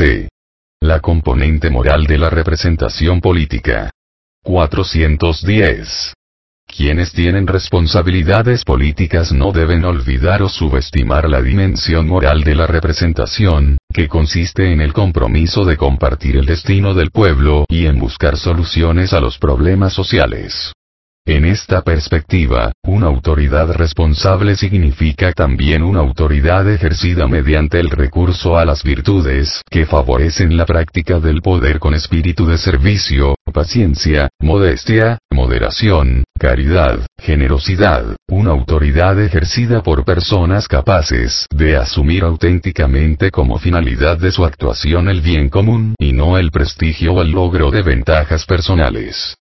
C. La componente moral de la representación política. 410. Quienes tienen responsabilidades políticas no deben olvidar o subestimar la dimensión moral de la representación, que consiste en el compromiso de compartir el destino del pueblo y en buscar soluciones a los problemas sociales. En esta perspectiva, una autoridad responsable significa también una autoridad ejercida mediante el recurso a las virtudes que favorecen la práctica del poder con espíritu de servicio, paciencia, modestia, moderación, caridad, generosidad, una autoridad ejercida por personas capaces de asumir auténticamente como finalidad de su actuación el bien común y no el prestigio o el logro de ventajas personales.